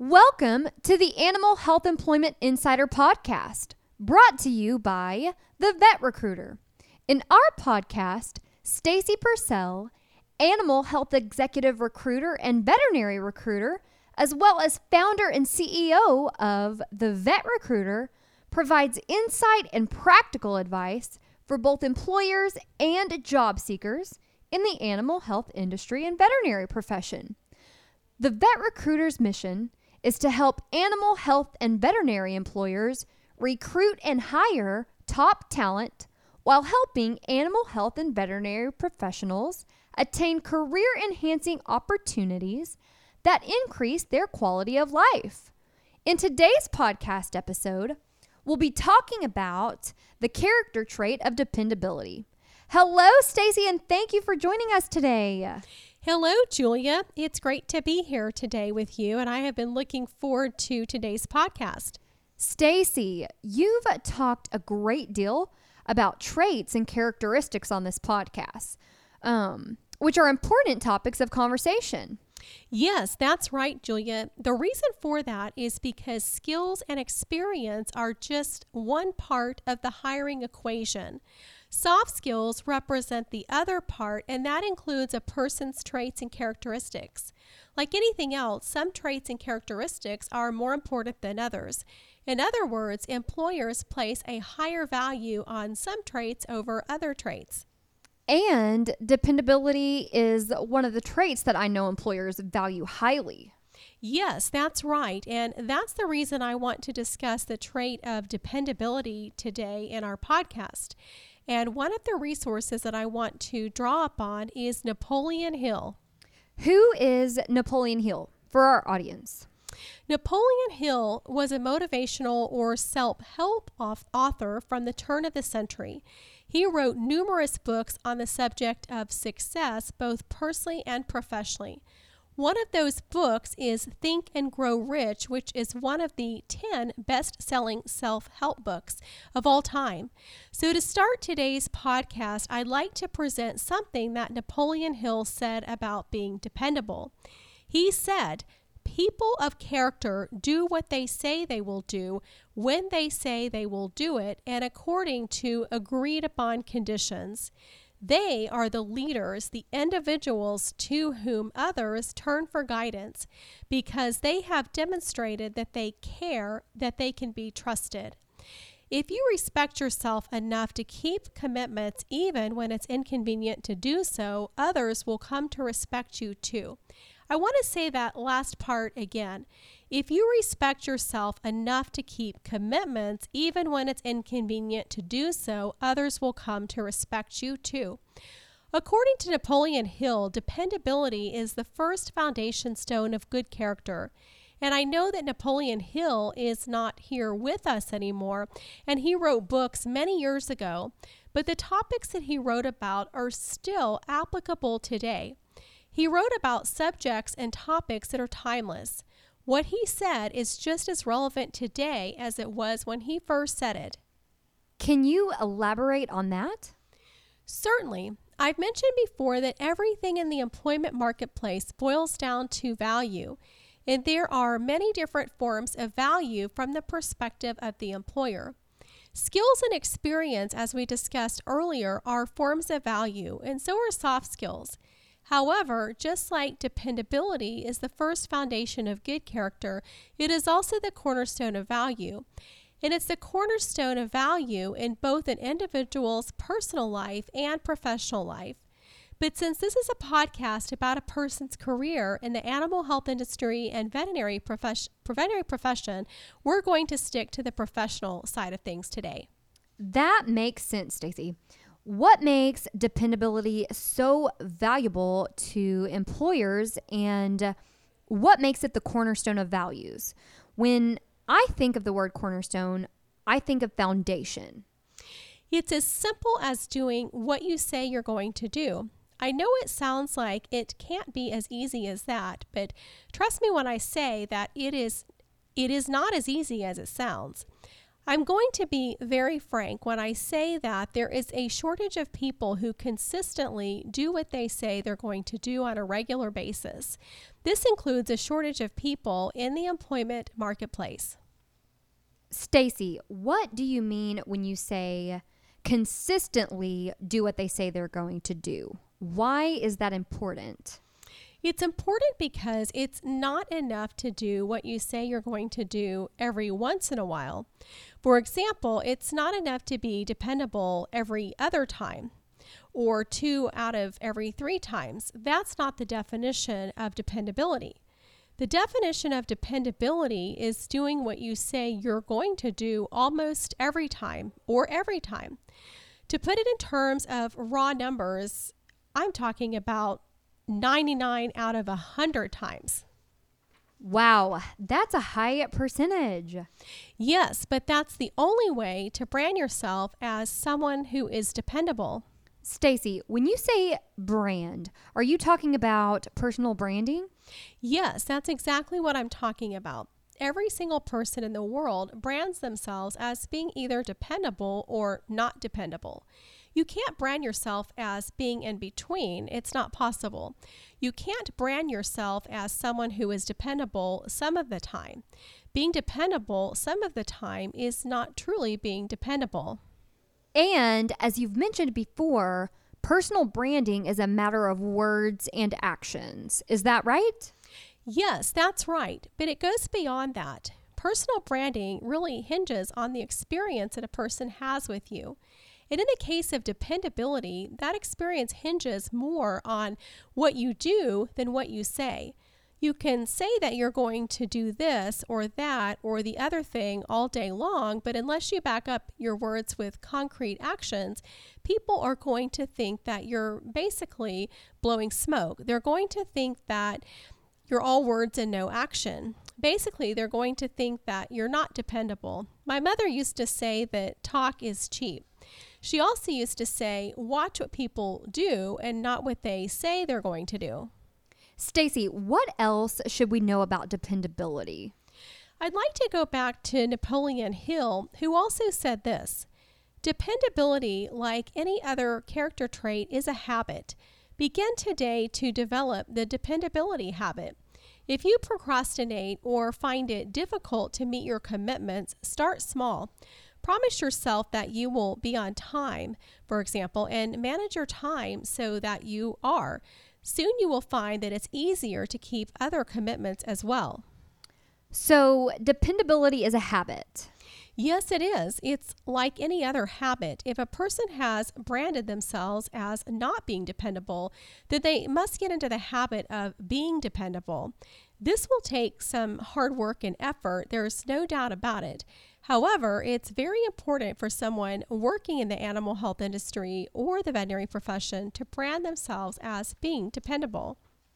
Welcome to the Animal Health Employment Insider Podcast, brought to you by The Vet Recruiter. In our podcast, Stacy Purcell, Animal Health Executive Recruiter and Veterinary Recruiter, as well as founder and CEO of The Vet Recruiter, provides insight and practical advice for both employers and job seekers in the animal health industry and veterinary profession. The Vet Recruiter's mission is to help animal health and veterinary employers recruit and hire top talent while helping animal health and veterinary professionals attain career-enhancing opportunities that increase their quality of life. In today's podcast episode, we'll be talking about the character trait of dependability. Hello, Stacy, and thank you for joining us today. Hello, Julia. It's great to be here today with you, and I have been looking forward to today's podcast. Stacy, you've talked a great deal about traits and characteristics on this podcast, which are important topics of conversation. Yes, that's right, Julia. The reason for that is because skills and experience are just one part of the hiring equation. Soft skills represent the other part, and that includes a person's traits and characteristics. Like anything else, some traits and characteristics are more important than others. In other words, employers place a higher value on some traits over other traits. And dependability is one of the traits that I know employers value highly. Yes, that's right. And that's the reason I want to discuss the trait of dependability today in our podcast. And one of the resources that I want to draw upon is Napoleon Hill. Who is Napoleon Hill for our audience? Napoleon Hill was a motivational or self-help author from the turn of the century. He wrote numerous books on the subject of success, both personally and professionally. One of those books is Think and Grow Rich, which is one of the 10 best-selling self-help books of all time. So to start today's podcast, I'd like to present something that Napoleon Hill said about being dependable. He said, "People of character do what they say they will do, when they say they will do it, and according to agreed upon conditions. They are the leaders, the individuals to whom others turn for guidance, because they have demonstrated that they care, that they can be trusted. If you respect yourself enough to keep commitments even when it's inconvenient to do so, others will come to respect you too." I want to say that last part again. If you respect yourself enough to keep commitments, even when it's inconvenient to do so, others will come to respect you too. According to Napoleon Hill, dependability is the first foundation stone of good character. And I know that Napoleon Hill is not here with us anymore, and he wrote books many years ago, but the topics that he wrote about are still applicable today. He wrote about subjects and topics that are timeless. What he said is just as relevant today as it was when he first said it. Can you elaborate on that? Certainly. I've mentioned before that everything in the employment marketplace boils down to value, and there are many different forms of value from the perspective of the employer. Skills and experience, as we discussed earlier, are forms of value, and so are soft skills. However, just like dependability is the first foundation of good character, it is also the cornerstone of value. And it's the cornerstone of value in both an individual's personal life and professional life. But since this is a podcast about a person's career in the animal health industry and veterinary profession, we're going to stick to the professional side of things today. That makes sense, Stacy. What makes dependability so valuable to employers, and what makes it the cornerstone of values? When I think of the word cornerstone, I think of foundation. It's as simple as doing what you say you're going to do. I know it sounds like it can't be as easy as that, but trust me when I say that it is not as easy as it sounds. I'm going to be very frank when I say that there is a shortage of people who consistently do what they say they're going to do on a regular basis. This includes a shortage of people in the employment marketplace. Stacy, what do you mean when you say consistently do what they say they're going to do? Why is that important? It's important because it's not enough to do what you say you're going to do every once in a while. For example, it's not enough to be dependable every other time or 2 out of every 3 times. That's not the definition of dependability. The definition of dependability is doing what you say you're going to do almost every time or every time. To put it in terms of raw numbers, I'm talking about 99 out of 100 times. Wow, that's a high percentage. Yes, but that's the only way to brand yourself as someone who is dependable. Stacy, when you say brand, are you talking about personal branding? Yes, that's exactly what I'm talking about. Every single person in the world brands themselves as being either dependable or not dependable. You can't brand yourself as being in between. It's not possible. You can't brand yourself as someone who is dependable some of the time. Being dependable some of the time is not truly being dependable. And as you've mentioned before, personal branding is a matter of words and actions. Is that right? Yes, that's right. But it goes beyond that. Personal branding really hinges on the experience that a person has with you. And in the case of dependability, that experience hinges more on what you do than what you say. You can say that you're going to do this or that or the other thing all day long, but unless you back up your words with concrete actions, people are going to think that you're basically blowing smoke. They're going to think that you're all words and no action. Basically, they're going to think that you're not dependable. My mother used to say that talk is cheap. She also used to say, watch what people do and not what they say they're going to do. Stacy, what else should we know about dependability? I'd like to go back to Napoleon Hill, who also said this: dependability, like any other character trait, is a habit. Begin today to develop the dependability habit. If you procrastinate or find it difficult to meet your commitments, start small. Promise yourself that you will be on time, for example, and manage your time so that you are. Soon you will find that it's easier to keep other commitments as well. So, dependability is a habit. Yes, it is. It's like any other habit. If a person has branded themselves as not being dependable, then they must get into the habit of being dependable. This will take some hard work and effort. There's no doubt about it. However, it's very important for someone working in the animal health industry or the veterinary profession to brand themselves as being dependable.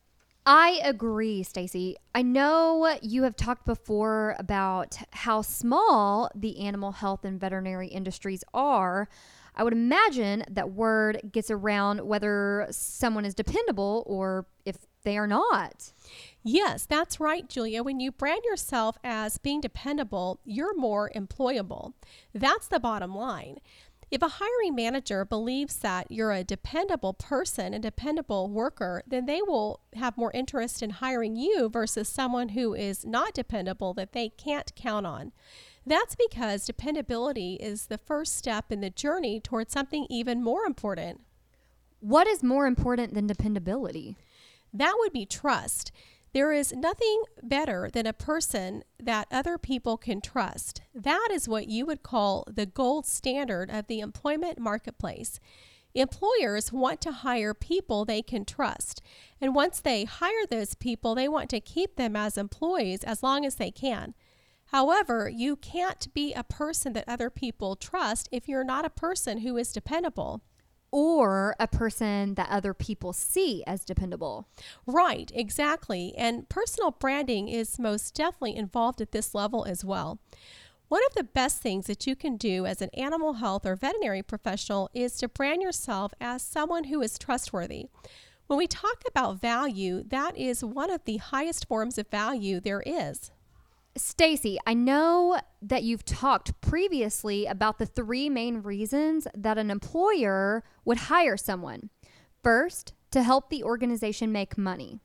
I agree, Stacy. I know you have talked before about how small the animal health and veterinary industries are. I would imagine that word gets around whether someone is dependable or if they are not. Yes, that's right, Julia. When you brand yourself as being dependable, you're more employable. That's the bottom line. If a hiring manager believes that you're a dependable person, a dependable worker, then they will have more interest in hiring you versus someone who is not dependable that they can't count on. That's because dependability is the first step in the journey towards something even more important. What is more important than dependability? That would be trust. There is nothing better than a person that other people can trust. That is what you would call the gold standard of the employment marketplace. Employers want to hire people they can trust. And once they hire those people, they want to keep them as employees as long as they can. However, you can't be a person that other people trust if you're not a person who is dependable. Or a person that other people see as dependable. Right, exactly. And personal branding is most definitely involved at this level as well. One of the best things that you can do as an animal health or veterinary professional is to brand yourself as someone who is trustworthy. When we talk about value, that is one of the highest forms of value there is. Stacy, I know that you've talked previously about the 3 main reasons that an employer would hire someone. First, to help the organization make money.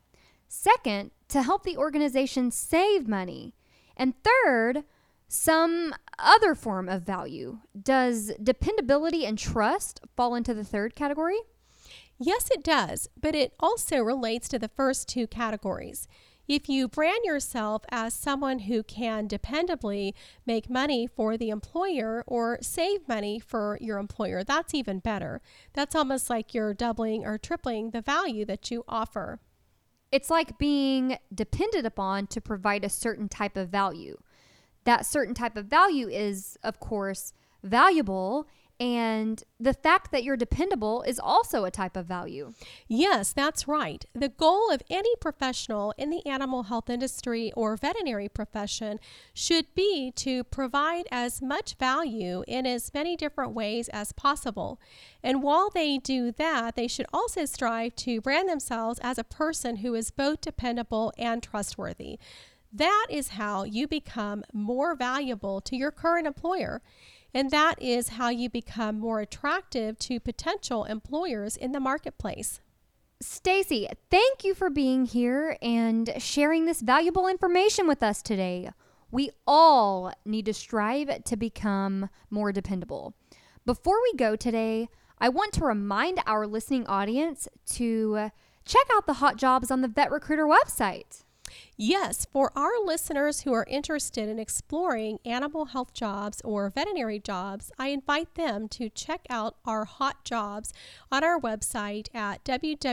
Second, to help the organization save money. And third, some other form of value. Does dependability and trust fall into the third category? Yes, it does, but it also relates to the first two categories. If you brand yourself as someone who can dependably make money for the employer or save money for your employer, that's even better. That's almost like you're doubling or tripling the value that you offer. It's like being depended upon to provide a certain type of value. That certain type of value is, of course, valuable, and the fact that you're dependable is also a type of value. Yes, that's right. The goal of any professional in the animal health industry or veterinary profession should be to provide as much value in as many different ways as possible. And while they do that, they should also strive to brand themselves as a person who is both dependable and trustworthy. That is how you become more valuable to your current employer. And that is how you become more attractive to potential employers in the marketplace. Stacy, thank you for being here and sharing this valuable information with us today. We all need to strive to become more dependable. Before we go today, I want to remind our listening audience to check out the hot jobs on the Vet Recruiter website. Yes, for our listeners who are interested in exploring animal health jobs or veterinary jobs, I invite them to check out our hot jobs on our website at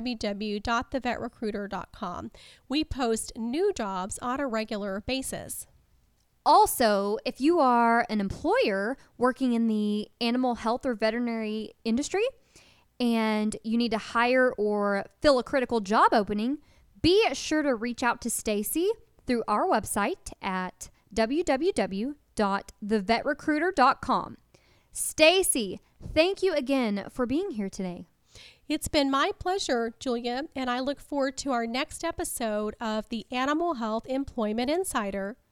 www.thevetrecruiter.com. We post new jobs on a regular basis. Also, if you are an employer working in the animal health or veterinary industry and you need to hire or fill a critical job opening, be sure to reach out to Stacy through our website at www.thevetrecruiter.com. Stacy, thank you again for being here today. It's been my pleasure, Julia, and I look forward to our next episode of the Animal Health Employment Insider.